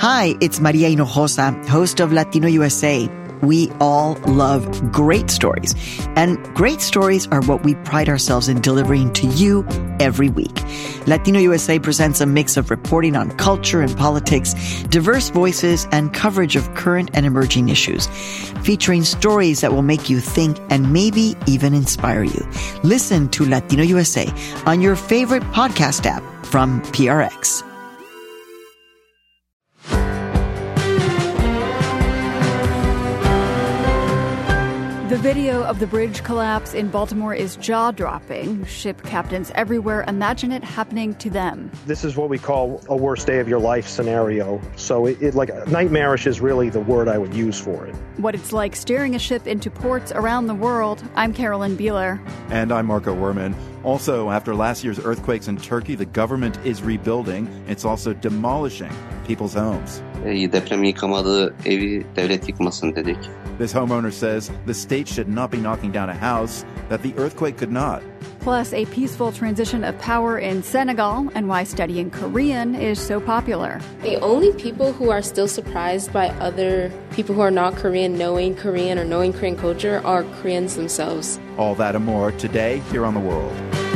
Hi, it's Maria Hinojosa, host of Latino USA. We all love great stories, and great stories are what we pride ourselves in delivering to you every week. Latino USA presents a mix of reporting on culture and politics, diverse voices, and coverage of current and emerging issues, featuring stories that will make you think and maybe even inspire you. Listen to Latino USA on your favorite podcast app from PRX. The video of the bridge collapse in Baltimore is jaw-dropping. Ship captains everywhere imagine it happening to them. This is what we call a worst day of your life scenario. So it like nightmarish is really the word I would use for it. What it's like steering a ship into ports around the world. I'm Carolyn Beeler. And I'm Marco Werman. Also, after last year's earthquakes in Turkey, the government is rebuilding. It's also demolishing people's homes. Deprem yıkamadı, evi devlet yıkmasın dedik. This homeowner says the state should not be knocking down a house that the earthquake could not. Plus, a peaceful transition of power in Senegal and why studying Korean is so popular. The only people who are still surprised by other people who are not Korean knowing Korean or knowing Korean culture are Koreans themselves. All that and more today here on The World.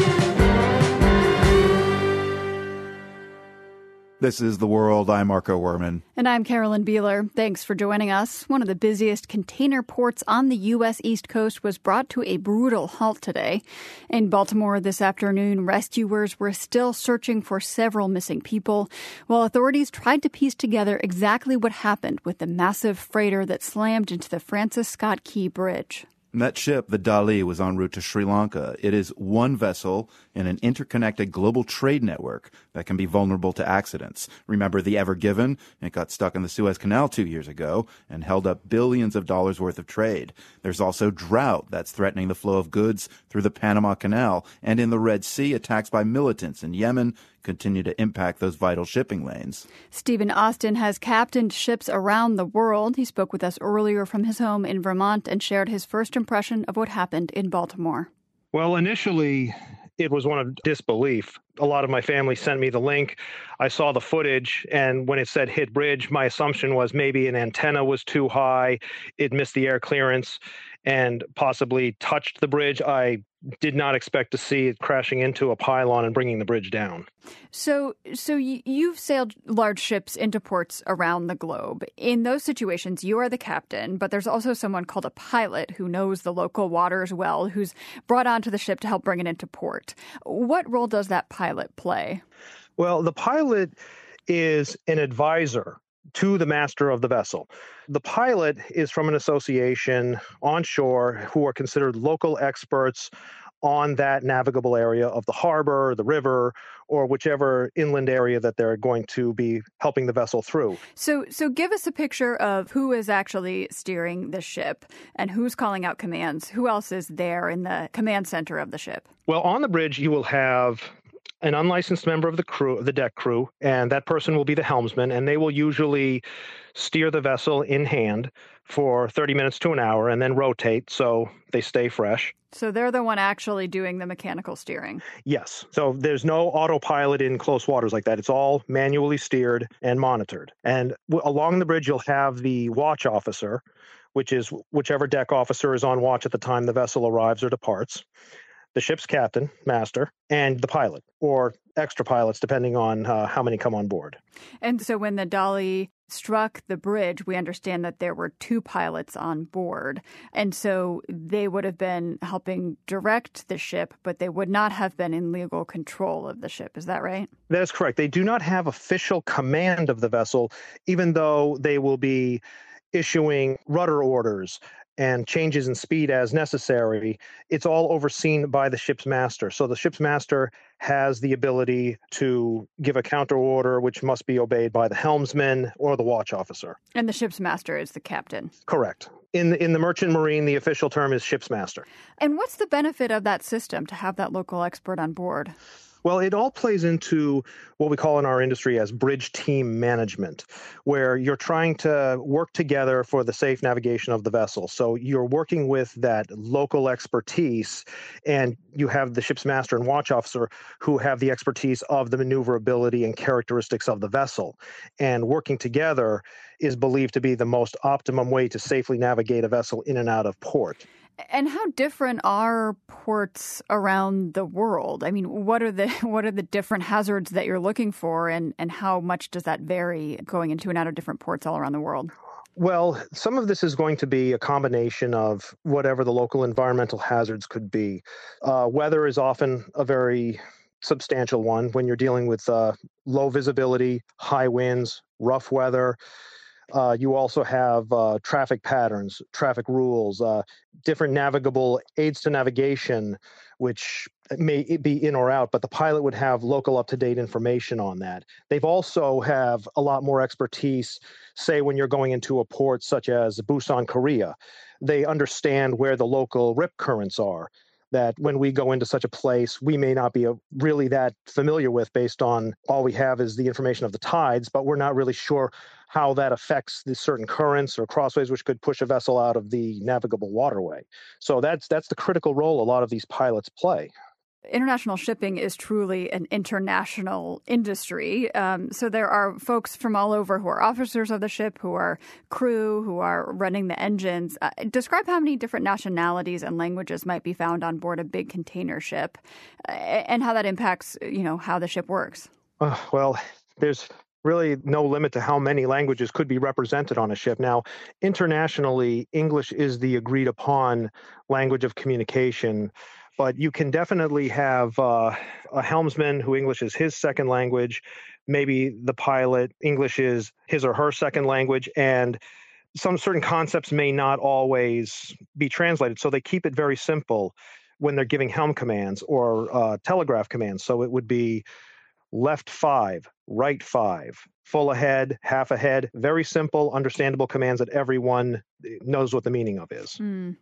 This is The World. I'm Marco Werman. And I'm Carolyn Beeler. Thanks for joining us. One of the busiest container ports on the U.S. East Coast was brought to a brutal halt today. In Baltimore this afternoon, rescuers were still searching for several missing people, while authorities tried to piece together exactly what happened with the massive freighter that slammed into the Francis Scott Key Bridge. That ship, the Dali, was en route to Sri Lanka. It is one vessel in an interconnected global trade network that can be vulnerable to accidents. Remember the Ever Given? It got stuck in the Suez Canal 2 years ago and held up billions of dollars worth of trade. There's also drought that's threatening the flow of goods through the Panama Canal. And in the Red Sea, attacks by militants in Yemen continue to impact those vital shipping lanes. Stephen Austin has captained ships around the world. He spoke with us earlier from his home in Vermont and shared his first impression of what happened in Baltimore. Well, initially, it was one of disbelief. A lot of my family sent me the link. I saw the footage, and when it said hit bridge, my assumption was maybe an antenna was too high, it missed the air clearance, and possibly touched the bridge. I did not expect to see it crashing into a pylon and bringing the bridge down. So you've sailed large ships into ports around the globe. In those situations, you are the captain, but there's also someone called a pilot who knows the local waters well, who's brought onto the ship to help bring it into port. What role does that pilot play? Well, the pilot is an advisor to the master of the vessel. The pilot is from an association on shore who are considered local experts on that navigable area of the harbor, the river, or whichever inland area that they're going to be helping the vessel through. So give us a picture of who is actually steering the ship and who's calling out commands. Who else is there in the command center of the ship? Well, on the bridge, you will have an unlicensed member of the crew, the deck crew, and that person will be the helmsman, and they will usually steer the vessel in hand for 30 minutes to an hour and then rotate so they stay fresh. So they're the one actually doing the mechanical steering? Yes. So there's no autopilot in close waters like that. It's all manually steered and monitored. And along the bridge, you'll have the watch officer, which is whichever deck officer is on watch at the time the vessel arrives or departs, the ship's captain, master, and the pilot, or extra pilots, depending on how many come on board. And so when the Dali struck the bridge, we understand that there were two pilots on board. And so they would have been helping direct the ship, but they would not have been in legal control of the ship. Is that right? That is correct. They do not have official command of the vessel, even though they will be issuing rudder orders and changes in speed as necessary. It's all overseen by the ship's master. So the ship's master has the ability to give a counter order, which must be obeyed by the helmsman or the watch officer. And the ship's master is the captain. Correct. In the merchant marine, the official term is ship's master. And what's the benefit of that system to have that local expert on board? Well, it all plays into what we call in our industry as bridge team management, where you're trying to work together for the safe navigation of the vessel. So you're working with that local expertise, and you have the ship's master and watch officer who have the expertise of the maneuverability and characteristics of the vessel. And working together is believed to be the most optimum way to safely navigate a vessel in and out of port. And how different are ports around the world? I mean, what are the different hazards that you're looking for, and how much does that vary going into and out of different ports all around the world? Well, some of this is going to be a combination of whatever the local environmental hazards could be. Weather is often a very substantial one when you're dealing with low visibility, high winds, rough weather. You also have traffic patterns, traffic rules, different navigable aids to navigation, which may be in or out, but the pilot would have local up-to-date information on that. They've also have a lot more expertise, say when you're going into a port such as Busan, Korea. They understand where the local rip currents are, that when we go into such a place, we may not be really that familiar with based on all we have is the information of the tides, but we're not really sure how that affects the certain currents or crossways which could push a vessel out of the navigable waterway. So that's the critical role a lot of these pilots play. International shipping is truly an international industry. So there are folks from all over who are officers of the ship, who are crew, who are running the engines. Describe how many different nationalities and languages might be found on board a big container ship, and how that impacts, how the ship works. Well, there's really no limit to how many languages could be represented on a ship. Now, internationally, English is the agreed upon language of communication, but you can definitely have a helmsman who English is his second language, maybe the pilot, English is his or her second language, and some certain concepts may not always be translated. So they keep it very simple when they're giving helm commands or telegraph commands. So it would be left 5, right 5, full ahead, half ahead, very simple, understandable commands that everyone knows what the meaning of is.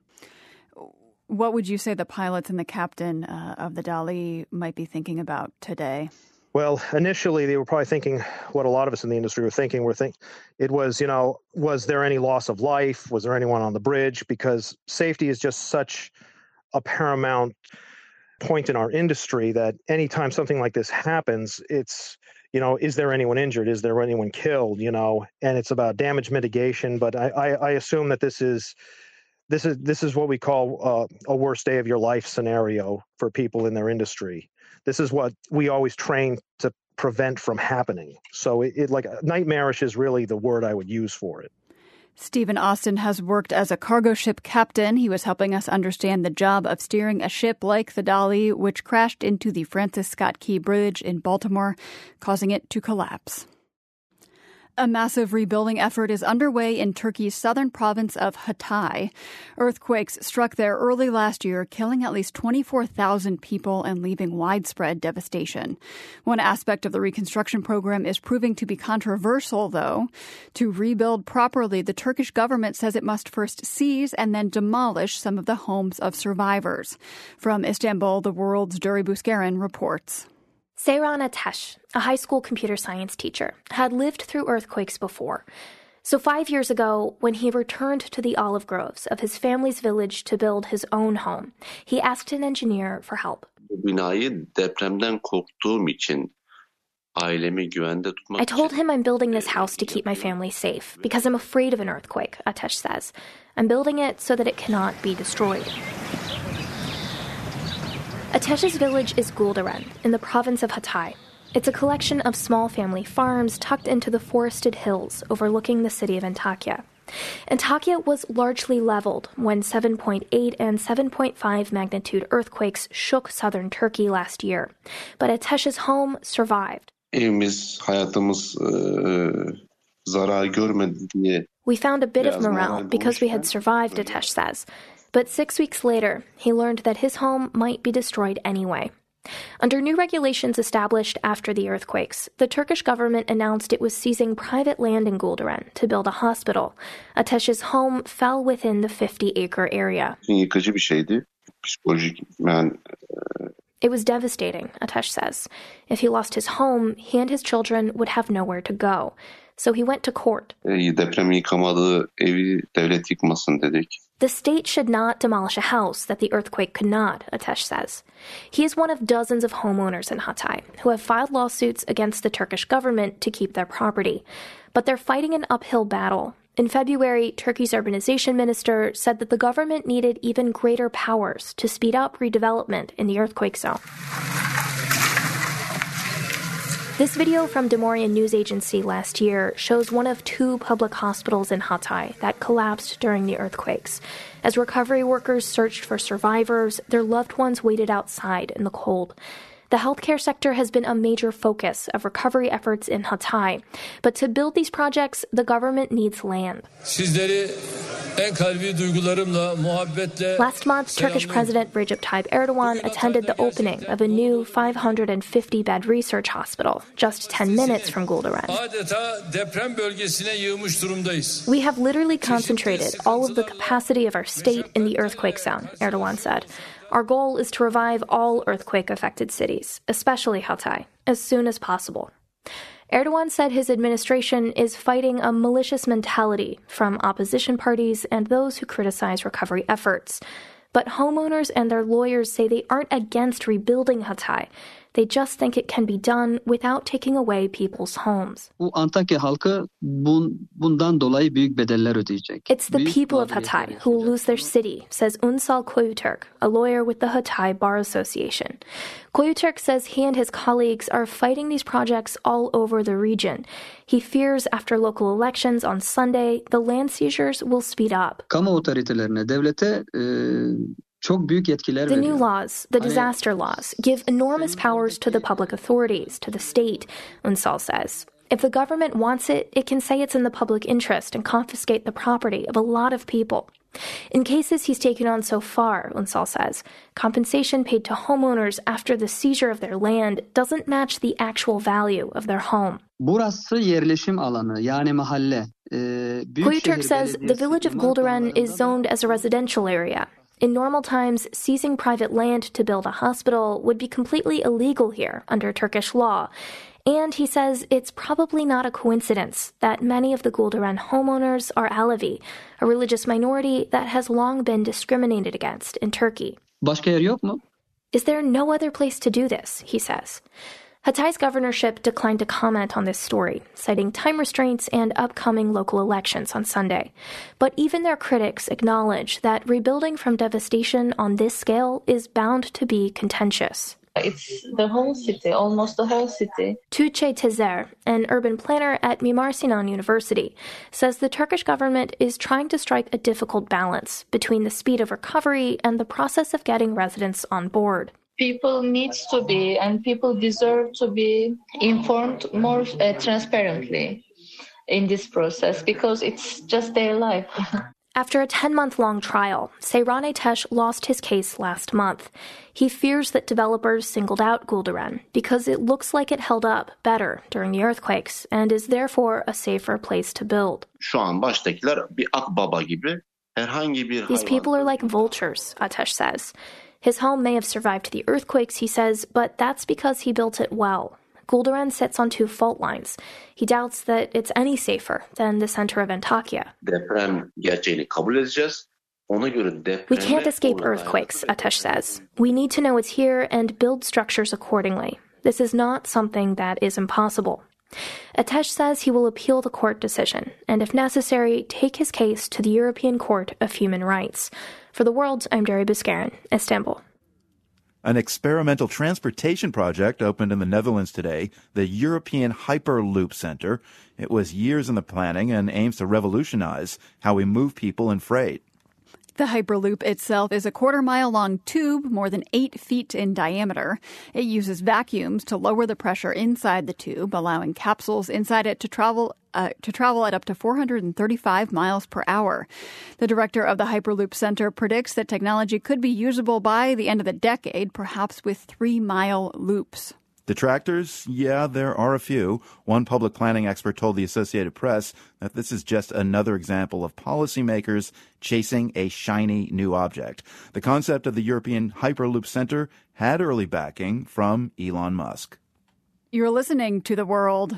What would you say the pilots and the captain of the Dali might be thinking about today? Well, initially they were probably thinking what a lot of us in the industry were thinking. It was, was there any loss of life? Was there anyone on the bridge? Because safety is just such a paramount point in our industry that anytime something like this happens, it's, is there anyone injured? Is there anyone killed? And it's about damage mitigation. But I assume that this is what we call a worst day of your life scenario for people in their industry. This is what we always train to prevent from happening. So it like nightmarish is really the word I would use for it. Stephen Austin has worked as a cargo ship captain. He was helping us understand the job of steering a ship like the Dali, which crashed into the Francis Scott Key Bridge in Baltimore, causing it to collapse. A massive rebuilding effort is underway in Turkey's southern province of Hatay. Earthquakes struck there early last year, killing at least 24,000 people and leaving widespread devastation. One aspect of the reconstruction program is proving to be controversial, though. To rebuild properly, the Turkish government says it must first seize and then demolish some of the homes of survivors. From Istanbul, The World's Duri Buskarin reports. Seyran Atesh, a high school computer science teacher, had lived through earthquakes before. So 5 years ago, when he returned to the olive groves of his family's village to build his own home, he asked an engineer for help. I told him I'm building this house to keep my family safe because I'm afraid of an earthquake, Atesh says. I'm building it so that it cannot be destroyed. Atesh's village is Gulderen, in the province of Hatay. It's a collection of small family farms tucked into the forested hills overlooking the city of Antakya. Antakya was largely leveled when 7.8 and 7.5 magnitude earthquakes shook southern Turkey last year. But Atesh's home survived. We found a bit of morale because we had survived, Atesh says. But 6 weeks later, he learned that his home might be destroyed anyway. Under new regulations established after the earthquakes, the Turkish government announced it was seizing private land in Gulderen to build a hospital. Atesh's home fell within the 50-acre area. It was devastating, Atesh says. If he lost his home, he and his children would have nowhere to go. So he went to court. Deprem yıkamadı, evi devlet yıkmasın dedik. The state should not demolish a house that the earthquake could not, Atesh says. He is one of dozens of homeowners in Hatay who have filed lawsuits against the Turkish government to keep their property. But they're fighting an uphill battle. In February, Turkey's urbanization minister said that the government needed even greater powers to speed up redevelopment in the earthquake zone. This video from Demorian News Agency last year shows one of two public hospitals in Hatay that collapsed during the earthquakes. As recovery workers searched for survivors, their loved ones waited outside in the cold. The healthcare sector has been a major focus of recovery efforts in Hatay. But to build these projects, the government needs land. Last month, Turkish President Recep Tayyip Erdogan attended the opening of a new 550-bed research hospital just 10 minutes from Gulduran. We have literally concentrated all of the capacity of our state in the earthquake zone, Erdogan said. Our goal is to revive all earthquake-affected cities, especially Hatay, as soon as possible. Erdogan said his administration is fighting a malicious mentality from opposition parties and those who criticize recovery efforts. But homeowners and their lawyers say they aren't against rebuilding Hatay. They just think it can be done without taking away people's homes. It's the people of Hatay who will lose their city, says Unsal Koyuturk, a lawyer with the Hatay Bar Association. Koyuturk says he and his colleagues are fighting these projects all over the region. He fears after local elections on Sunday, the land seizures will speed up. The new laws, the disaster laws, give enormous powers to the public authorities, to the state, Unsal says. If the government wants it, it can say it's in the public interest and confiscate the property of a lot of people. In cases he's taken on so far, Unsal says, compensation paid to homeowners after the seizure of their land doesn't match the actual value of their home. Koyuturk says the village of Gulduran is zoned as a residential area. In normal times, seizing private land to build a hospital would be completely illegal here under Turkish law. And he says it's probably not a coincidence that many of the Gulduran homeowners are Alevi, a religious minority that has long been discriminated against in Turkey. Is there no other place to do this, he says. Hatay's governorship declined to comment on this story, citing time restraints and upcoming local elections on Sunday. But even their critics acknowledge that rebuilding from devastation on this scale is bound to be contentious. It's the whole city, almost the whole city. Tuğçe Tezer, an urban planner at Mimar Sinan University, says the Turkish government is trying to strike a difficult balance between the speed of recovery and the process of getting residents on board. People need to be, and people deserve to be informed more transparently in this process because it's just their life. After a 10-month-long trial, Seyran Atesh lost his case last month. He fears that developers singled out Gulduran because it looks like it held up better during the earthquakes and is therefore a safer place to build. These people are like vultures, Atesh says. His home may have survived the earthquakes, he says, but that's because he built it well. Gulduran sits on two fault lines. He doubts that it's any safer than the center of Antakya. We can't escape earthquakes, Atesh says. We need to know it's here and build structures accordingly. This is not something that is impossible. Atesh says he will appeal the court decision and, if necessary, take his case to the European Court of Human Rights. For The World, I'm Dari Buskarin, Istanbul. An experimental transportation project opened in the Netherlands today, the European Hyperloop Center. It was years in the planning and aims to revolutionize how we move people and freight. The Hyperloop itself is a quarter-mile-long tube, more than 8 feet in diameter. It uses vacuums to lower the pressure inside the tube, allowing capsules inside it to travel at up to 435 miles per hour. The director of the Hyperloop Center predicts that technology could be usable by the end of the decade, perhaps with 3-mile loops. Detractors? Yeah, there are a few. One public planning expert told the Associated Press that this is just another example of policymakers chasing a shiny new object. The concept of the European Hyperloop Center had early backing from Elon Musk. You're listening to The World.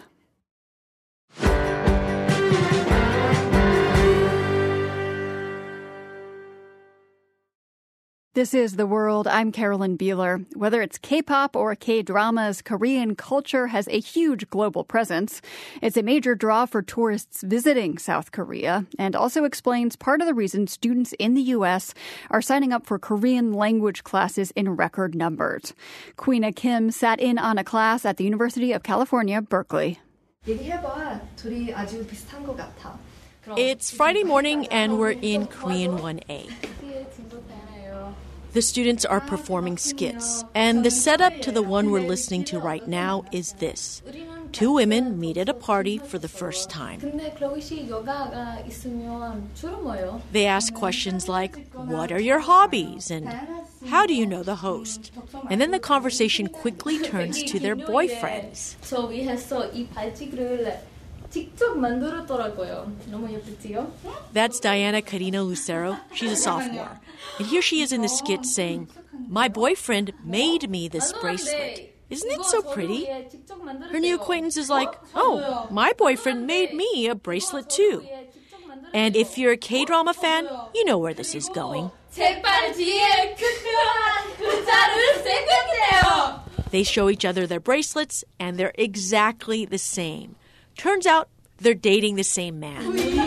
This is The World. I'm Carolyn Beeler. Whether it's K-pop or K-dramas, Korean culture has a huge global presence. It's a major draw for tourists visiting South Korea and also explains part of the reason students in the U.S. are signing up for Korean language classes in record numbers. Queena Kim sat in on a class at the University of California, Berkeley. It's Friday morning and we're in Korean 1A. The students are performing skits, and the setup to the one we're listening to right now is this. Two women meet at a party for the first time. They ask questions like, what are your hobbies? And how do you know the host? And then the conversation quickly turns to their boyfriends. That's Diana Carino Lucero. She's a sophomore. And here she is in the skit saying, my boyfriend made me this bracelet. Isn't it so pretty? Her new acquaintance is like, oh, my boyfriend made me a bracelet too. And if you're a K-drama fan, you know where this is going. They show each other their bracelets, and they're exactly the same. Turns out they're dating the same man.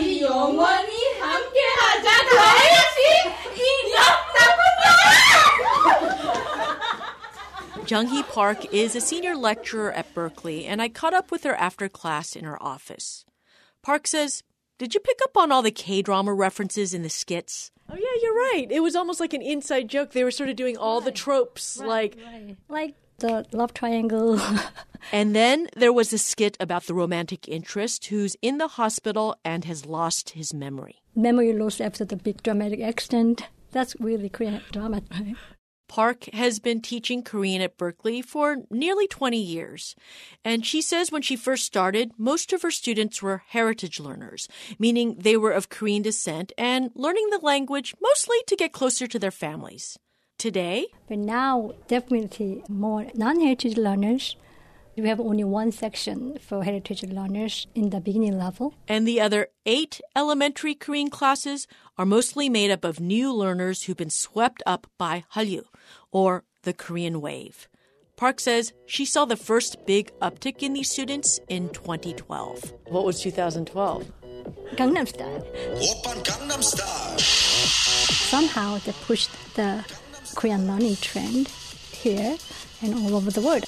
Jung-hee Park is a senior lecturer at Berkeley, and I caught up with her after class in her office. Park says, did you pick up on all the K-drama references in the skits? Oh, yeah, you're right. It was almost like an inside joke. They were sort of doing all the tropes, like the love triangle. And then there was a skit about the romantic interest who's in the hospital and has lost his memory. Memory loss after the big dramatic accident. That's really Korean drama, right? Park has been teaching Korean at Berkeley for nearly 20 years. And she says when she first started, most of her students were heritage learners, meaning they were of Korean descent and learning the language mostly to get closer to their families. Today? But now, definitely more non-heritage learners. We have only one section for heritage learners in the beginning level. And the other 8 elementary Korean classes are mostly made up of new learners who've been swept up by Hallyu, or the Korean wave. Park says she saw the first big uptick in these students in 2012. What was 2012? Gangnam Style. Oppan Gangnam Style. Somehow they pushed the Korean learning trend here and all over the world.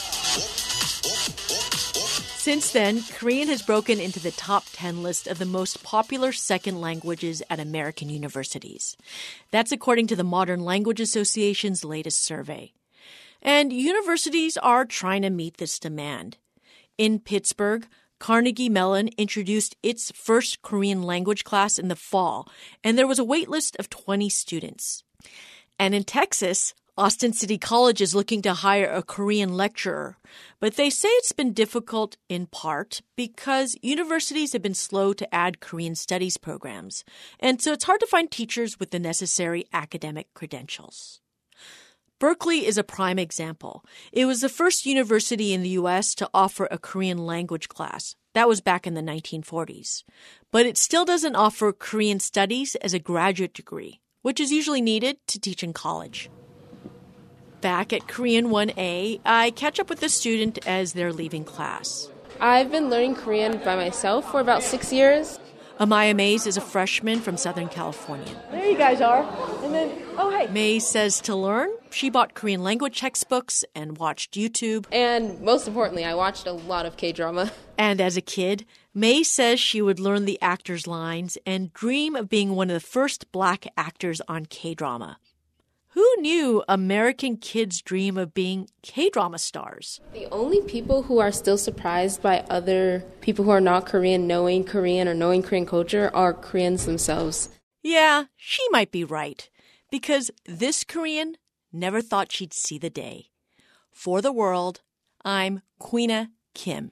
Since then, Korean has broken into the top 10 list of the most popular second languages at American universities. That's according to the Modern Language Association's latest survey. And universities are trying to meet this demand. In Pittsburgh, Carnegie Mellon introduced its first Korean language class in the fall, and there was a wait list of 20 students. And in Texas, Austin City College is looking to hire a Korean lecturer, but they say it's been difficult in part because universities have been slow to add Korean studies programs, and so it's hard to find teachers with the necessary academic credentials. Berkeley is a prime example. It was the first university in the U.S. to offer a Korean language class. That was back in the 1940s. But it still doesn't offer Korean studies as a graduate degree, which is usually needed to teach in college. Back at Korean 1A, I catch up with the student as they're leaving class. I've been learning Korean by myself for about 6 years. Amaya Mays is a freshman from Southern California. There you guys are. And then, oh, hey. Mays says to learn, she bought Korean language textbooks and watched YouTube. And most importantly, I watched a lot of K-drama. And as a kid, Mays says she would learn the actors' lines and dream of being one of the first black actors on K-drama. Who knew American kids dream of being K-drama stars? The only people who are still surprised by other people who are not Korean knowing Korean or knowing Korean culture are Koreans themselves. Yeah, she might be right. Because this Korean never thought she'd see the day. For The World, I'm Queena Kim.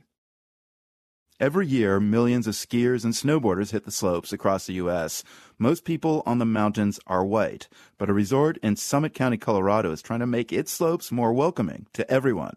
Every year, millions of skiers and snowboarders hit the slopes across the U.S. Most people on the mountains are white, but a resort in Summit County, Colorado is trying to make its slopes more welcoming to everyone.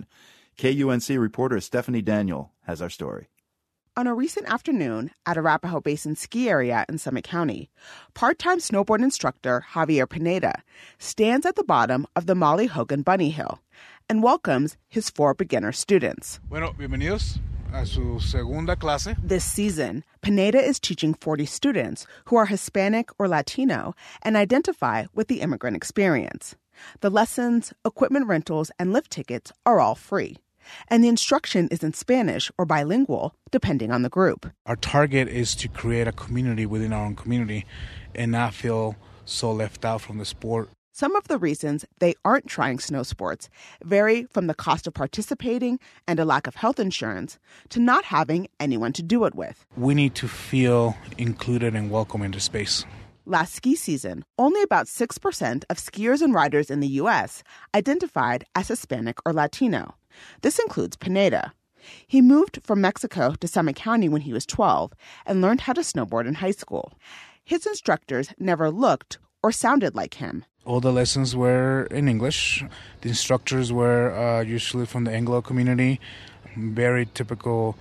KUNC reporter Stephanie Daniel has our story. On a recent afternoon at Arapahoe Basin ski area in Summit County, part-time snowboard instructor Javier Pineda stands at the bottom of the Molly Hogan Bunny Hill and welcomes his 4 beginner students. Bueno, bienvenidos a su segunda clase. This season, Pineda is teaching 40 students who are Hispanic or Latino and identify with the immigrant experience. The lessons, equipment rentals, and lift tickets are all free. And the instruction is in Spanish or bilingual, depending on the group. Our target is to create a community within our own community and not feel so left out from the sport. Some of the reasons they aren't trying snow sports vary from the cost of participating and a lack of health insurance to not having anyone to do it with. We need to feel included and welcome in the space. Last ski season, only about 6% of skiers and riders in the U.S. identified as Hispanic or Latino. This includes Pineda. He moved from Mexico to Summit County when he was 12 and learned how to snowboard in high school. His instructors never looked or sounded like him. All the lessons were in English. The instructors were usually from the Anglo community. Very typical,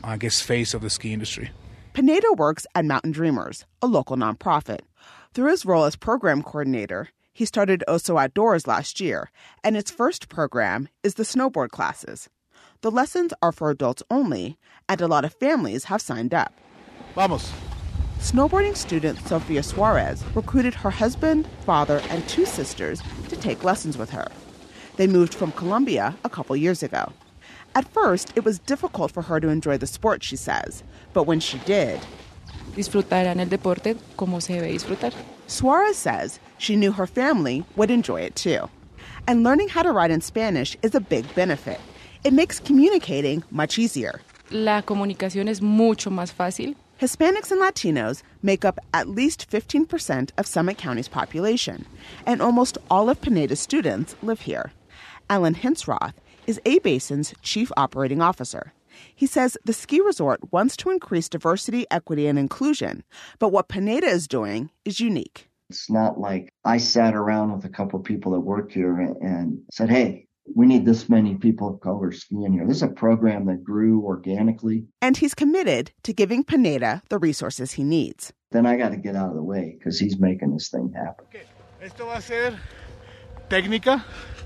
face of the ski industry. Pineda works at Mountain Dreamers, a local nonprofit. Through his role as program coordinator, he started Oso Outdoors last year, and its first program is the snowboard classes. The lessons are for adults only, and a lot of families have signed up. Vamos. Snowboarding student Sofia Suarez recruited her husband, father, and 2 sisters to take lessons with her. They moved from Colombia a couple years ago. At first, it was difficult for her to enjoy the sport, she says, but when she did, disfrutarán el deporte como se debe disfrutar. Suarez says she knew her family would enjoy it too. And learning how to ride in Spanish is a big benefit. It makes communicating much easier. La comunicación es mucho más fácil. Hispanics and Latinos make up at least 15% of Summit County's population, and almost all of Pineda's students live here. Alan Hinsroth is A-Basin's chief operating officer. He says the ski resort wants to increase diversity, equity, and inclusion, but what Pineda is doing is unique. It's not like I sat around with a couple of people that work here and said, hey, we need this many people of color skiing here. This is a program that grew organically. And he's committed to giving Pineda the resources he needs. Then I got to get out of the way because he's making this thing happen. Okay. Esto va a ser técnica,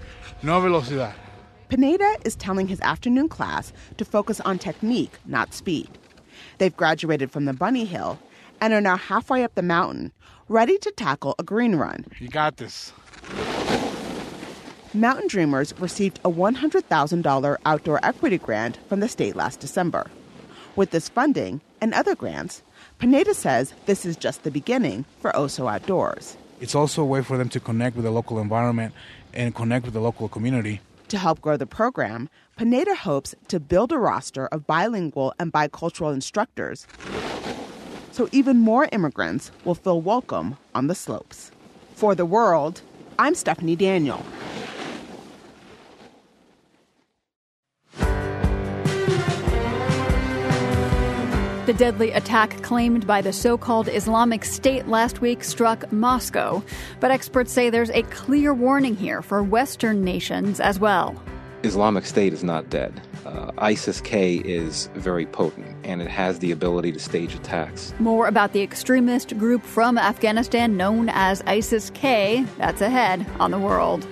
no velocidad. Pineda is telling his afternoon class to focus on technique, not speed. They've graduated from the Bunny Hill and are now halfway up the mountain, ready to tackle a green run. You got this. Mountain Dreamers received a $100,000 outdoor equity grant from the state last December. With this funding and other grants, Pineda says this is just the beginning for Oso Outdoors. It's also a way for them to connect with the local environment and connect with the local community. To help grow the program, Pineda hopes to build a roster of bilingual and bicultural instructors so even more immigrants will feel welcome on the slopes. For The World, I'm Stephanie Daniel. The deadly attack claimed by the so-called Islamic State last week struck Moscow, but experts say there's a clear warning here for Western nations as well. Islamic State is not dead. ISIS-K is very potent, and it has the ability to stage attacks. More about the extremist group from Afghanistan known as ISIS-K. That's ahead on The World.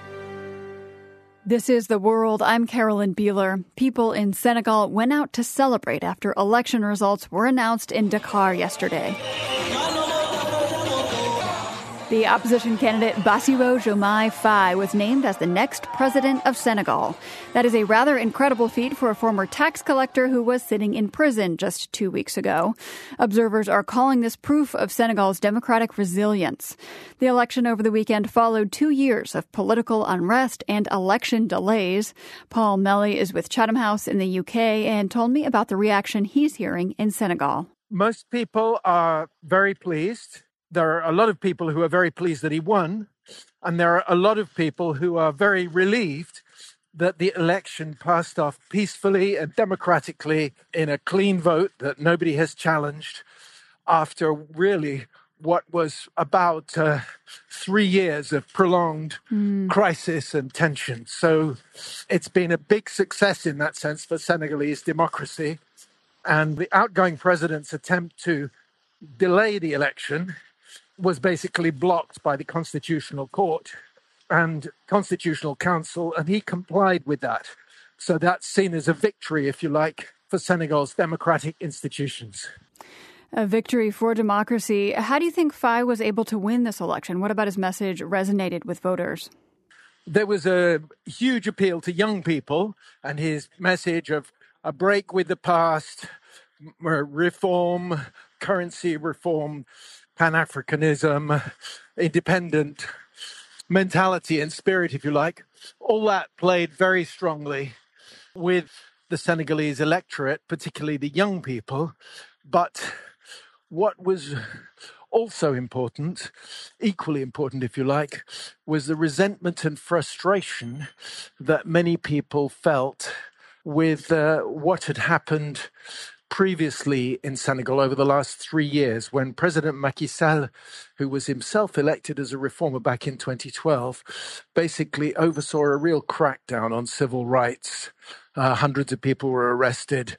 This is The World. I'm Carolyn Beeler. People in Senegal went out to celebrate after election results were announced in Dakar yesterday. The opposition candidate Bassirou Diomaye Faye was named as the next president of Senegal. That is a rather incredible feat for a former tax collector who was sitting in prison just 2 weeks ago. Observers are calling this proof of Senegal's democratic resilience. The election over the weekend followed 2 years of political unrest and election delays. Paul Melly is with Chatham House in the UK and told me about the reaction he's hearing in Senegal. Most people are very pleased. There are a lot of people who are very pleased that he won, and there are a lot of people who are very relieved that the election passed off peacefully and democratically in a clean vote that nobody has challenged after really what was about 3 years of prolonged crisis and tension. So it's been a big success in that sense for Senegalese democracy. And the outgoing president's attempt to delay the election was basically blocked by the Constitutional Court and Constitutional Council, and he complied with that. So that's seen as a victory, if you like, for Senegal's democratic institutions. A victory for democracy. How do you think Faye was able to win this election? What about his message resonated with voters? There was a huge appeal to young people, and his message of a break with the past, reform, currency reform, Pan-Africanism, independent mentality and spirit, if you like, all that played very strongly with the Senegalese electorate, particularly the young people. But what was also important, equally important, if you like, was the resentment and frustration that many people felt with what had happened previously in Senegal over the last 3 years, when President Macky Sall, who was himself elected as a reformer back in 2012, basically oversaw a real crackdown on civil rights. Hundreds of people were arrested.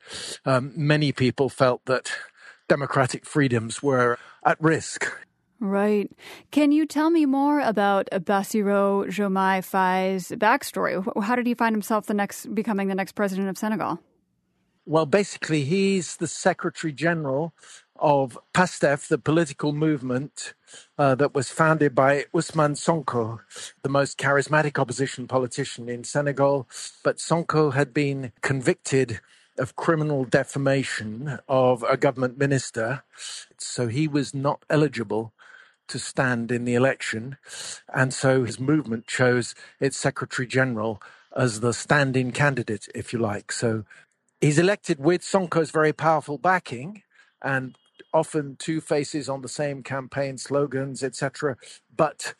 Many people felt that democratic freedoms were at risk. Right. Can you tell me more about Bassirou Diomaye Faye's backstory? How did he find himself becoming the next president of Senegal? Well, basically, he's the Secretary General of PASTEF, the political movement that was founded by Ousmane Sonko, the most charismatic opposition politician in Senegal. But Sonko had been convicted of criminal defamation of a government minister, so he was not eligible to stand in the election. And so his movement chose its Secretary General as the stand-in candidate, if you like. So he's elected with Sonko's very powerful backing, and often two faces on the same campaign slogans, etc. But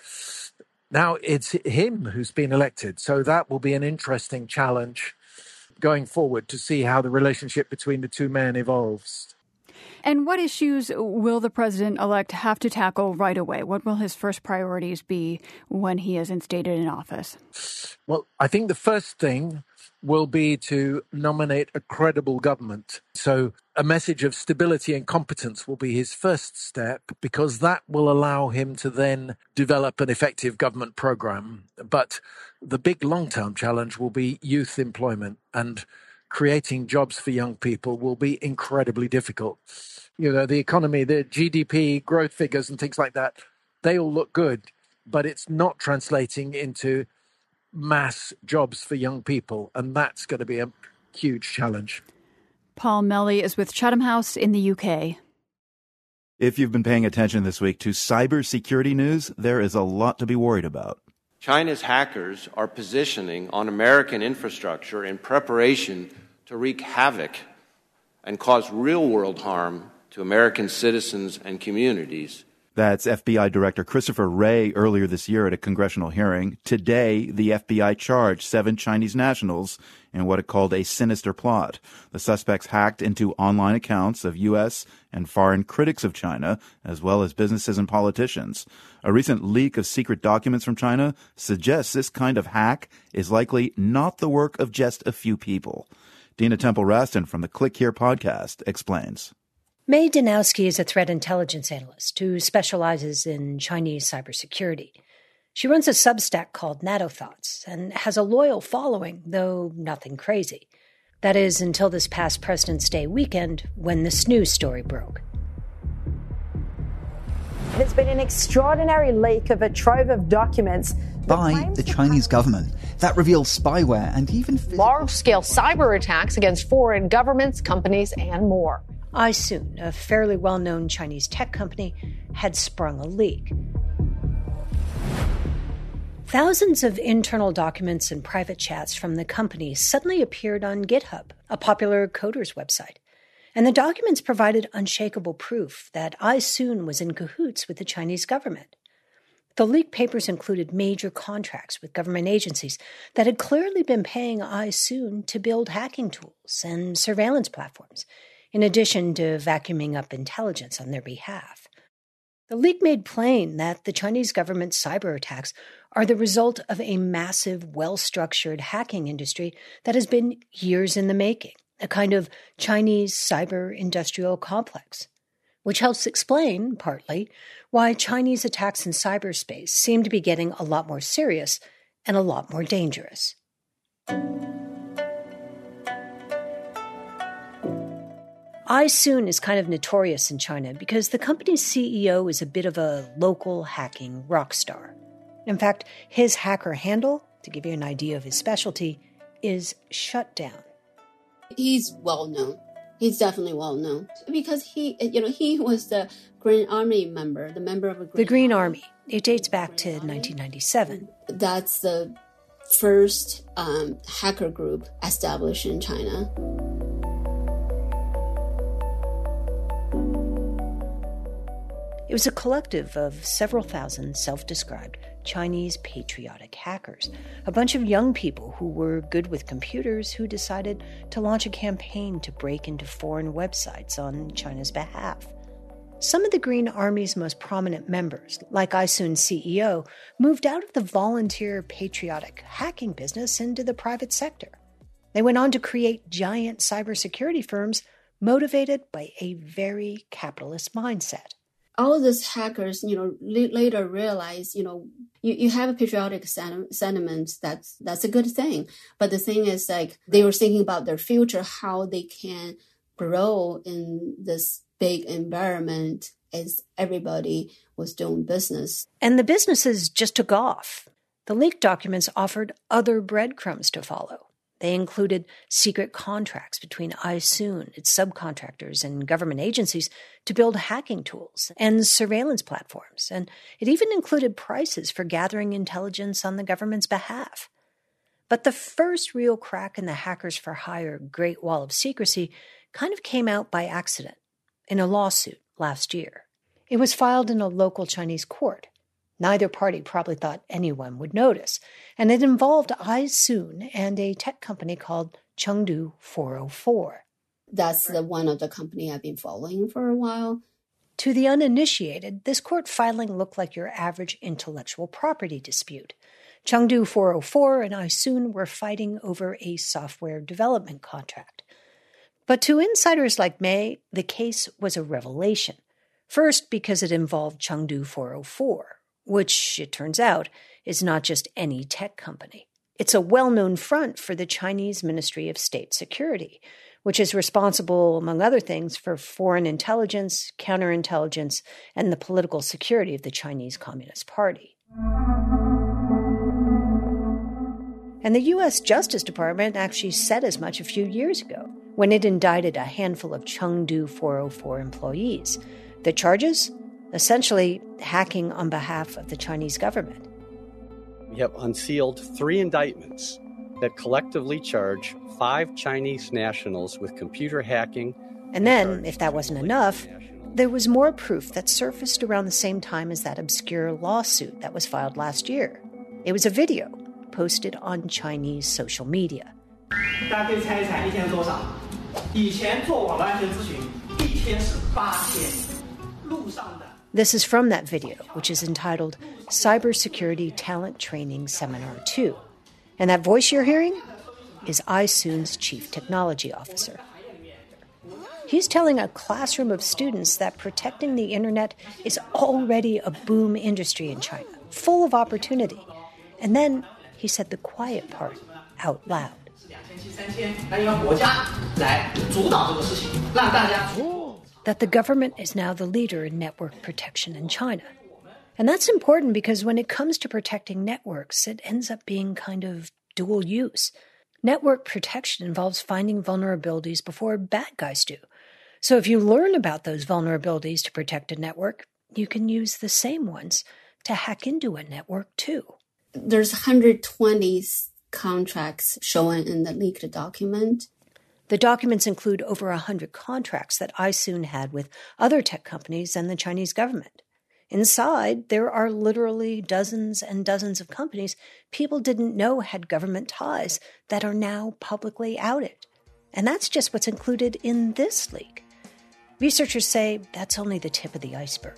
now it's him who's been elected. So that will be an interesting challenge going forward to see how the relationship between the two men evolves. And what issues will the president-elect have to tackle right away? What will his first priorities be when he is instated in office? Well, I think the first thing will be to nominate a credible government. So a message of stability and competence will be his first step, because that will allow him to then develop an effective government program. But the big long-term challenge will be youth employment, and creating jobs for young people will be incredibly difficult. You know, the economy, the GDP growth figures and things like that, they all look good, but it's not translating into mass jobs for young people, and that's going to be a huge challenge. Paul Melly is with Chatham House in the UK. If you've been paying attention this week to cybersecurity news, there is a lot to be worried about. China's hackers are positioning on American infrastructure in preparation to wreak havoc and cause real-world harm to American citizens and communities. That's FBI Director Christopher Wray earlier this year at a congressional hearing. Today, the FBI charged 7 Chinese nationals in what it called a sinister plot. The suspects hacked into online accounts of U.S. and foreign critics of China, as well as businesses and politicians. A recent leak of secret documents from China suggests this kind of hack is likely not the work of just a few people. Dina Temple-Raston from the Click Here podcast explains. May Danowski is a threat intelligence analyst who specializes in Chinese cybersecurity. She runs a Substack called NATO Thoughts and has a loyal following, though nothing crazy. That is, until this past President's Day weekend when the snooze story broke. There's been an extraordinary leak of a trove of documents by the Chinese government that reveals spyware and even large-scale cyber attacks against foreign governments, companies, and more. iSoon, a fairly well-known Chinese tech company, had sprung a leak. Thousands of internal documents and private chats from the company suddenly appeared on GitHub, a popular coders website. And the documents provided unshakable proof that iSoon was in cahoots with the Chinese government. The leaked papers included major contracts with government agencies that had clearly been paying iSoon to build hacking tools and surveillance platforms, in addition to vacuuming up intelligence on their behalf. The leak made plain that the Chinese government's cyber attacks are the result of a massive, well-structured hacking industry that has been years in the making, a kind of Chinese cyber-industrial complex, which helps explain, partly, why Chinese attacks in cyberspace seem to be getting a lot more serious and a lot more dangerous. iSoon is kind of notorious in China because the company's CEO is a bit of a local hacking rock star. In fact, his hacker handle, to give you an idea of his specialty, is Shutdown. He's well known. He's definitely well known because he was the Green Army member, the member of the Green Army. It dates back to 1997. That's the first hacker group established in China. It was a collective of several thousand self-described Chinese patriotic hackers, a bunch of young people who were good with computers who decided to launch a campaign to break into foreign websites on China's behalf. Some of the Green Army's most prominent members, like iSoon's CEO, moved out of the volunteer patriotic hacking business into the private sector. They went on to create giant cybersecurity firms motivated by a very capitalist mindset. All these hackers, later realize, you have a patriotic sentiment. That's a good thing. But the thing is, they were thinking about their future, how they can grow in this big environment as everybody was doing business. And the businesses just took off. The leaked documents offered other breadcrumbs to follow. They included secret contracts between iSoon, its subcontractors, and government agencies to build hacking tools and surveillance platforms, and it even included prices for gathering intelligence on the government's behalf. But the first real crack in the hackers-for-hire Great Wall of Secrecy kind of came out by accident in a lawsuit last year. It was filed in a local Chinese court. Neither party probably thought anyone would notice, and it involved iSoon and a tech company called Chengdu 404. That's the one of the company I've been following for a while. To the uninitiated, this court filing looked like your average intellectual property dispute. Chengdu 404 and iSoon were fighting over a software development contract. But to insiders like May, the case was a revelation. First, because it involved Chengdu 404. Which, it turns out, is not just any tech company. It's a well-known front for the Chinese Ministry of State Security, which is responsible, among other things, for foreign intelligence, counterintelligence, and the political security of the Chinese Communist Party. And the U.S. Justice Department actually said as much a few years ago when it indicted a handful of Chengdu 404 employees. The charges? Essentially hacking on behalf of the Chinese government. We have unsealed 3 indictments that collectively charge 5 Chinese nationals with computer hacking. And then, if that wasn't enough, there was more proof that surfaced around the same time as that obscure lawsuit that was filed last year. It was a video posted on Chinese social media. This is from that video, which is entitled Cybersecurity Talent Training Seminar 2. And that voice you're hearing is iSoon's Chief Technology Officer. He's telling a classroom of students that protecting the internet is already a boom industry in China, full of opportunity. And then he said the quiet part out loud. That the government is now the leader in network protection in China. And that's important because when it comes to protecting networks, it ends up being kind of dual use. Network protection involves finding vulnerabilities before bad guys do. So if you learn about those vulnerabilities to protect a network, you can use the same ones to hack into a network too. There's 120 contracts shown in the leaked document. The documents include over 100 contracts that iSoon had with other tech companies and the Chinese government. Inside, there are literally dozens and dozens of companies people didn't know had government ties that are now publicly outed. And that's just what's included in this leak. Researchers say that's only the tip of the iceberg.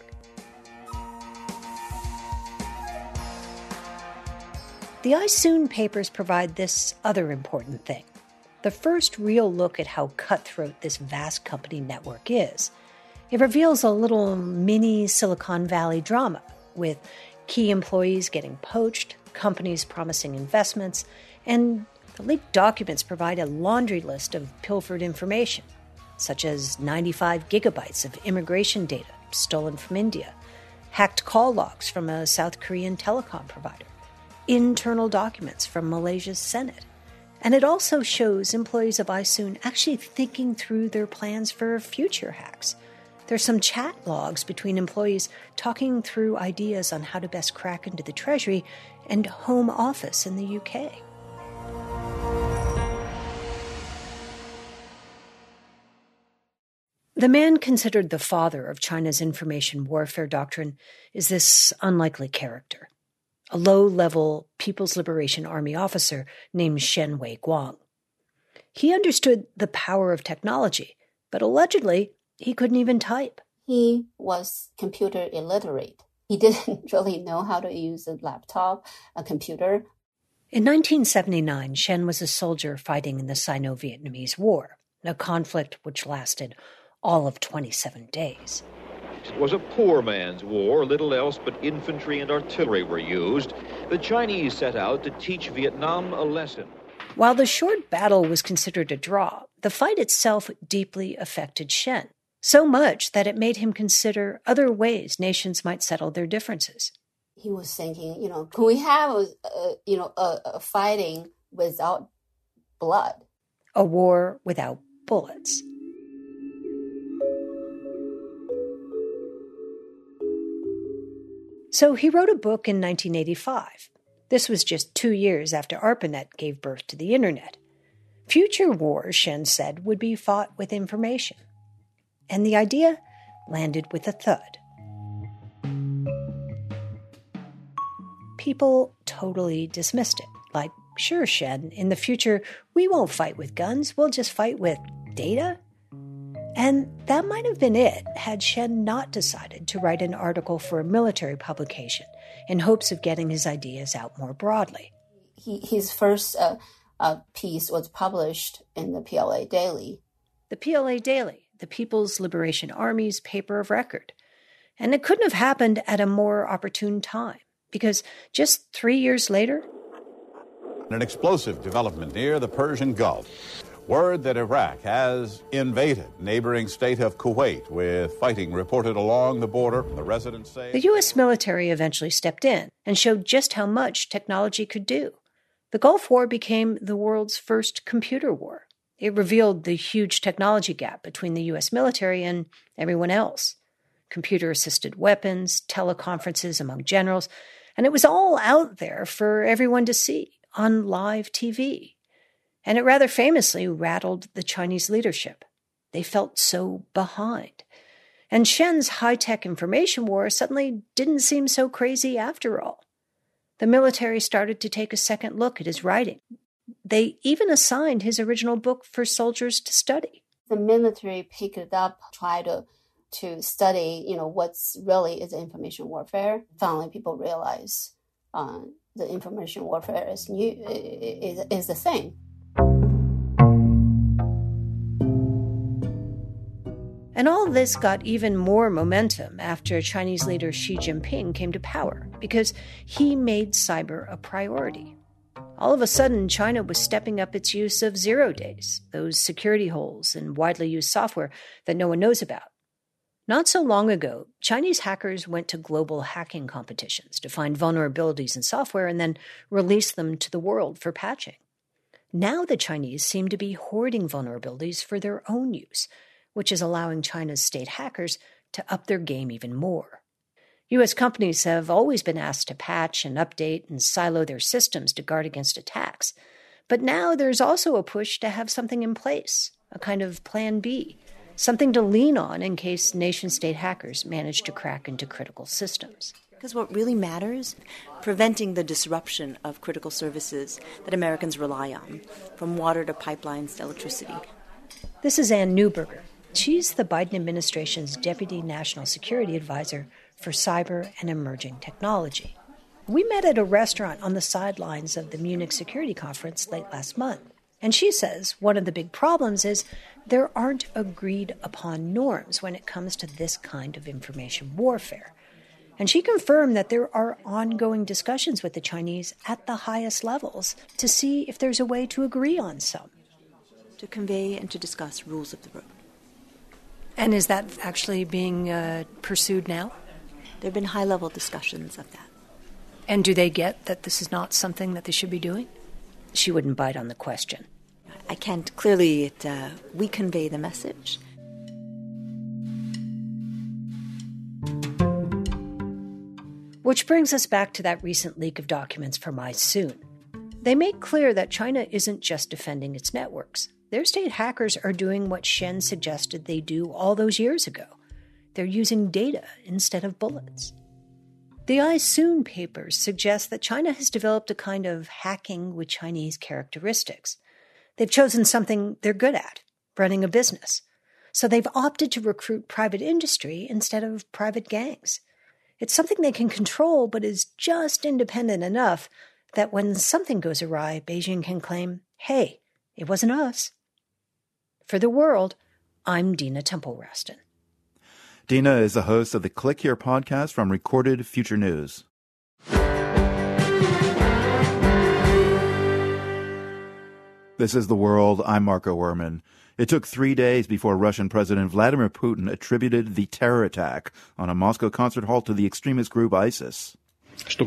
The iSoon papers provide this other important thing, the first real look at how cutthroat this vast company network is. It reveals a little mini Silicon Valley drama, with key employees getting poached, companies promising investments, and the leaked documents provide a laundry list of pilfered information, such as 95 gigabytes of immigration data stolen from India, hacked call logs from a South Korean telecom provider, internal documents from Malaysia's Senate. And it also shows employees of iSoon actually thinking through their plans for future hacks. There's some chat logs between employees talking through ideas on how to best crack into the Treasury and Home Office in the UK. The man considered the father of China's information warfare doctrine is this unlikely character, a low-level People's Liberation Army officer named Shen Wei-guang. He understood the power of technology, but allegedly he couldn't even type. He was computer illiterate. He didn't really know how to use a laptop, a computer. In 1979, Shen was a soldier fighting in the Sino-Vietnamese War, a conflict which lasted all of 27 days. It was a poor man's war. Little else but infantry and artillery were used. The Chinese set out to teach Vietnam a lesson. While the short battle was considered a draw, the fight itself deeply affected Shen, so much that it made him consider other ways nations might settle their differences. He was thinking, can we have a fighting without blood? A war without bullets. So he wrote a book in 1985. This was just 2 years after ARPANET gave birth to the Internet. Future wars, Shen said, would be fought with information. And the idea landed with a thud. People totally dismissed it. Like, sure, Shen, in the future, we won't fight with guns, we'll just fight with data? And that might have been it had Shen not decided to write an article for a military publication in hopes of getting his ideas out more broadly. His first piece was published in the PLA Daily. The PLA Daily, the People's Liberation Army's paper of record. And it couldn't have happened at a more opportune time, because just 3 years later... An explosive development near the Persian Gulf. Word that Iraq has invaded neighboring state of Kuwait, with fighting reported along the border. The residents say the U.S. military eventually stepped in and showed just how much technology could do. The Gulf War became the world's first computer war. It revealed the huge technology gap between the U.S. military and everyone else. Computer-assisted weapons, teleconferences among generals, and it was all out there for everyone to see on live TV. And it rather famously rattled the Chinese leadership. They felt so behind. And Shen's high-tech information war suddenly didn't seem so crazy after all. The military started to take a second look at his writing. They even assigned his original book for soldiers to study. The military picked it up, tried to study, what's really is information warfare. Finally, people realize the information warfare is the thing. And all this got even more momentum after Chinese leader Xi Jinping came to power, because he made cyber a priority. All of a sudden, China was stepping up its use of 0 days, those security holes in widely used software that no one knows about. Not so long ago, Chinese hackers went to global hacking competitions to find vulnerabilities in software and then release them to the world for patching. Now the Chinese seem to be hoarding vulnerabilities for their own use, which is allowing China's state hackers to up their game even more. U.S. companies have always been asked to patch and update and silo their systems to guard against attacks. But now there's also a push to have something in place, a kind of plan B, something to lean on in case nation-state hackers manage to crack into critical systems. Because what really matters, preventing the disruption of critical services that Americans rely on, from water to pipelines to electricity. This is Ann Neuberger. She's the Biden administration's Deputy National Security Advisor for Cyber and Emerging Technology. We met at a restaurant on the sidelines of the Munich Security Conference late last month. And she says one of the big problems is there aren't agreed upon norms when it comes to this kind of information warfare. And she confirmed that there are ongoing discussions with the Chinese at the highest levels to see if there's a way to agree on some. To convey and to discuss rules of the road. And is that actually being pursued now? There have been high-level discussions of that. And do they get that this is not something that they should be doing? She wouldn't bite on the question. I can't. Clearly, we convey the message. Which brings us back to that recent leak of documents from iSoon. They make clear that China isn't just defending its networks. Their state hackers are doing what Shen suggested they do all those years ago. They're using data instead of bullets. The iSoon papers suggest that China has developed a kind of hacking with Chinese characteristics. They've chosen something they're good at, running a business. So they've opted to recruit private industry instead of private gangs. It's something they can control, but is just independent enough that when something goes awry, Beijing can claim, hey, it wasn't us. For The World, I'm Dina Temple-Raston. Dina is the host of the Click Here podcast from Recorded Future News. This is The World. I'm Marco Werman. It took 3 days before Russian President Vladimir Putin attributed the terror attack on a Moscow concert hall to the extremist group ISIS. The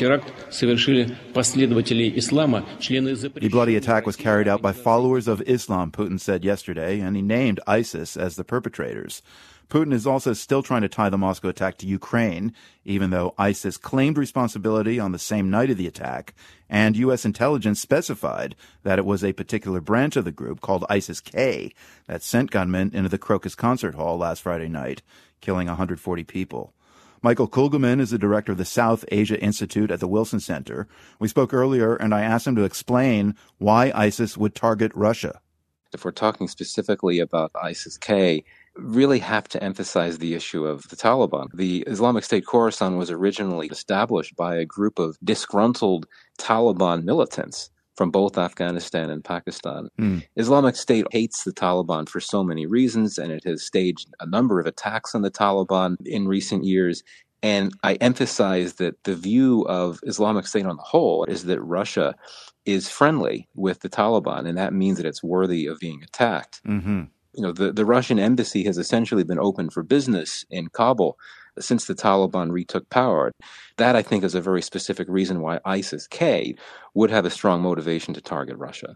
bloody attack was carried out by followers of Islam, Putin said yesterday, and he named ISIS as the perpetrators. Putin is also still trying to tie the Moscow attack to Ukraine, even though ISIS claimed responsibility on the same night of the attack, and U.S. intelligence specified that it was a particular branch of the group called ISIS-K that sent gunmen into the Crocus concert hall last Friday night, killing 140 people. Michael Kugelman is the director of the South Asia Institute at the Wilson Center. We spoke earlier, and I asked him to explain why ISIS would target Russia. If we're talking specifically about ISIS-K, really have to emphasize the issue of the Taliban. The Islamic State Khorasan was originally established by a group of disgruntled Taliban militants from both Afghanistan and Pakistan. Islamic State hates the Taliban for so many reasons, and it has staged a number of attacks on the Taliban in recent years. And I emphasize that the view of Islamic State on the whole is that Russia is friendly with the Taliban, and that means that it's worthy of being attacked. Mm-hmm. You know, the Russian embassy has essentially been open for business in Kabul since the Taliban retook power. That, I think, is a very specific reason why ISIS-K would have a strong motivation to target Russia.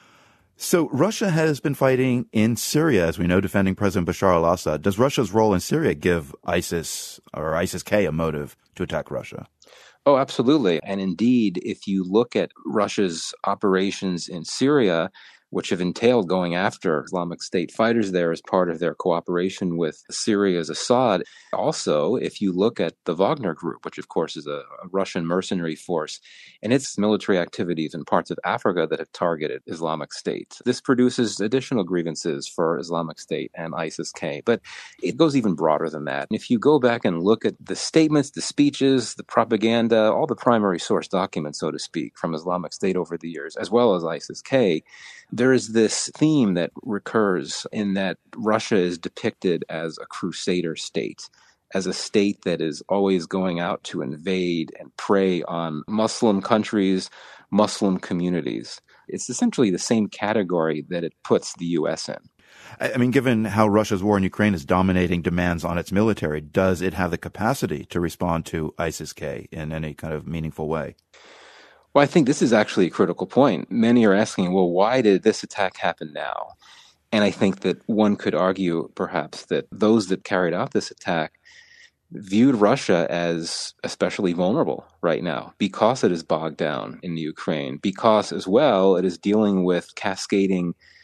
So Russia has been fighting in Syria, as we know, defending President Bashar al-Assad. Does Russia's role in Syria give ISIS or ISIS-K a motive to attack Russia? Oh, absolutely. And indeed, if you look at Russia's operations in Syria, which have entailed going after Islamic State fighters there as part of their cooperation with Syria's Assad. Also, if you look at the Wagner Group, which of course is a Russian mercenary force, and its military activities in parts of Africa that have targeted Islamic State. This produces additional grievances for Islamic State and ISIS-K, but it goes even broader than that. And if you go back and look at the statements, the speeches, the propaganda, all the primary source documents, so to speak, from Islamic State over the years, as well as ISIS-K, there is this theme that recurs in that Russia is depicted as a crusader state, as a state that is always going out to invade and prey on Muslim countries, Muslim communities. It's essentially the same category that it puts the U.S. in. I mean, given how Russia's war in Ukraine is dominating demands on its military, does it have the capacity to respond to ISIS-K in any kind of meaningful way? Well, I think this is actually a critical point. Many are asking, well, why did this attack happen now? And I think that one could argue, perhaps, that those that carried out this attack viewed Russia as especially vulnerable right now because it is bogged down in the Ukraine, because as well it is dealing with cascading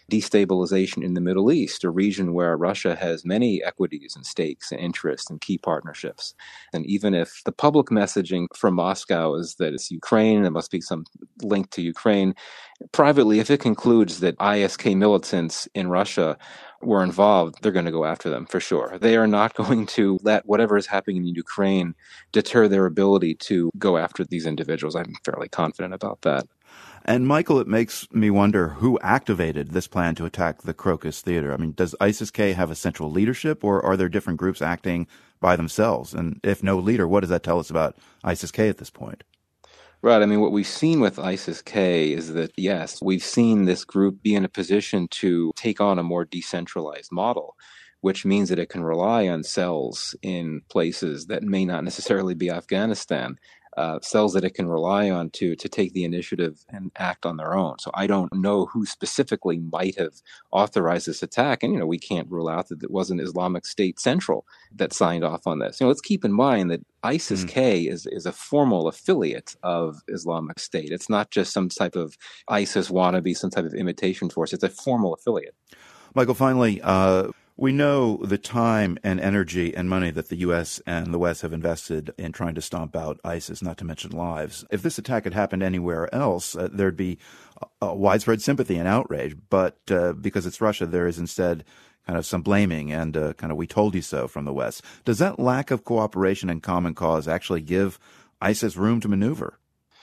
destabilization in the Middle East, a region where Russia has many equities and stakes and interests and key partnerships. And even if the public messaging from Moscow is that it's Ukraine, there must be some link to Ukraine, privately, if it concludes that ISK militants in Russia were involved, they're going to go after them for sure. They are not going to let whatever is happening in Ukraine deter their ability to go after these individuals. I'm fairly confident about that. And Michael, it makes me wonder who activated this plan to attack the Crocus Theater. I mean, does ISIS-K have a central leadership, or are there different groups acting by themselves? And if no leader, what does that tell us about ISIS-K at this point? Right. I mean, what we've seen with ISIS-K is that, yes, we've seen this group be in a position to take on a more decentralized model, which means that it can rely on cells in places that may not necessarily be Afghanistan, cells that it can rely on to take the initiative and act on their own. So I don't know who specifically might have authorized this attack. And, we can't rule out that it wasn't Islamic State Central that signed off on this. Let's keep in mind that ISIS-K is a formal affiliate of Islamic State. It's not just some type of ISIS wannabe, some type of imitation force. It's a formal affiliate. Michael, finally, we know the time and energy and money that the U.S. and the West have invested in trying to stomp out ISIS, not to mention lives. If this attack had happened anywhere else, there'd be widespread sympathy and outrage. But because it's Russia, there is instead kind of some blaming and kind of we told you so from the West. Does that lack of cooperation and common cause actually give ISIS room to maneuver?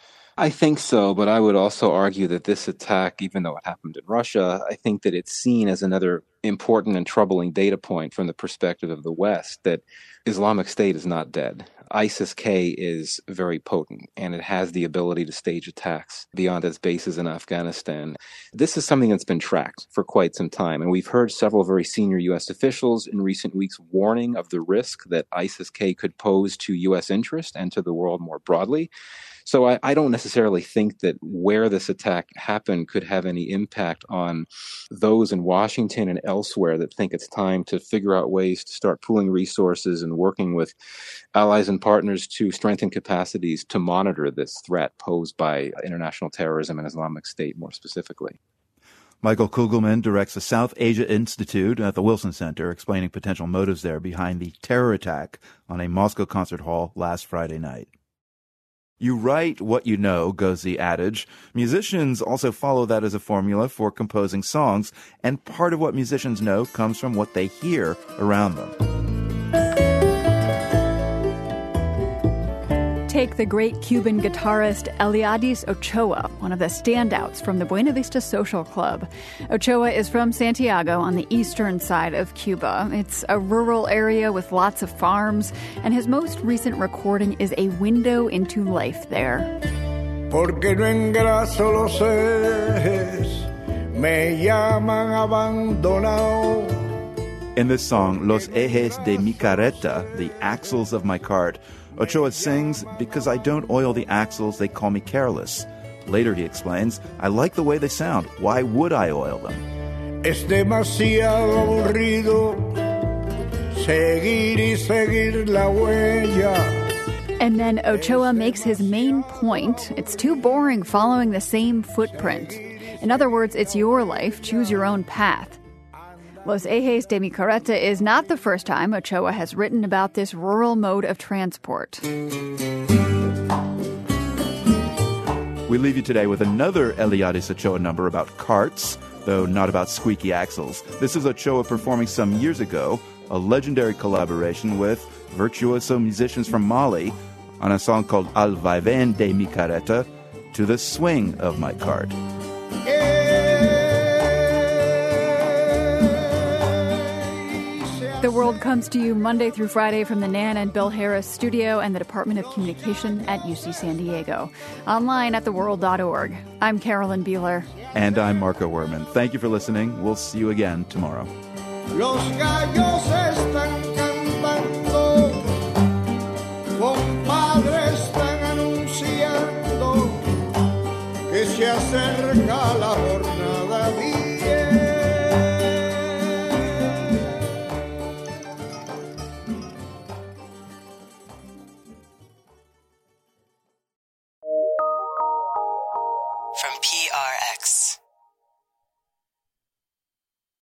I think so, but I would also argue that this attack, even though it happened in Russia, I think that it's seen as another important and troubling data point from the perspective of the West, that Islamic State is not dead. ISIS-K is very potent, and it has the ability to stage attacks beyond its bases in Afghanistan. This is something that's been tracked for quite some time, and we've heard several very senior U.S. officials in recent weeks warning of the risk that ISIS-K could pose to U.S. interest and to the world more broadly. So I don't necessarily think that where this attack happened could have any impact on those in Washington and elsewhere that think it's time to figure out ways to start pooling resources and working with allies and partners to strengthen capacities to monitor this threat posed by international terrorism and Islamic State more specifically. Michael Kugelman directs the South Asia Institute at the Wilson Center, explaining potential motives there behind the terror attack on a Moscow concert hall last Friday night. You write what you know, goes the adage. Musicians also follow that as a formula for composing songs, and part of what musicians know comes from what they hear around them. Take the great Cuban guitarist Eliadis Ochoa, one of the standouts from the Buena Vista Social Club. Ochoa is from Santiago on the eastern side of Cuba. It's a rural area with lots of farms, and his most recent recording is a window into life there. Porque no engraso los ejes, me llaman abandonado. In this song, Los Ejes de mi Carreta, the axles of my cart, Ochoa sings, because I don't oil the axles, they call me careless. Later, he explains, I like the way they sound. Why would I oil them? Es demasiado aburrido seguir y seguir la huella. And then Ochoa makes his main point. It's too boring following the same footprint. In other words, it's your life. Choose your own path. Los Ejes de mi Carreta is not the first time Ochoa has written about this rural mode of transport. We leave you today with another Eliadis Ochoa number about carts, though not about squeaky axles. This is Ochoa performing some years ago, a legendary collaboration with virtuoso musicians from Mali on a song called Al Vaivén de mi Carreta, to the swing of my cart. The World comes to you Monday through Friday from the Nan and Bill Harris studio and the Department of Communication at UC San Diego. Online at theworld.org. I'm Carolyn Beeler. And I'm Marco Werman. Thank you for listening. We'll see you again tomorrow. Los gallos están cantando, compadre están anunciando que se acerca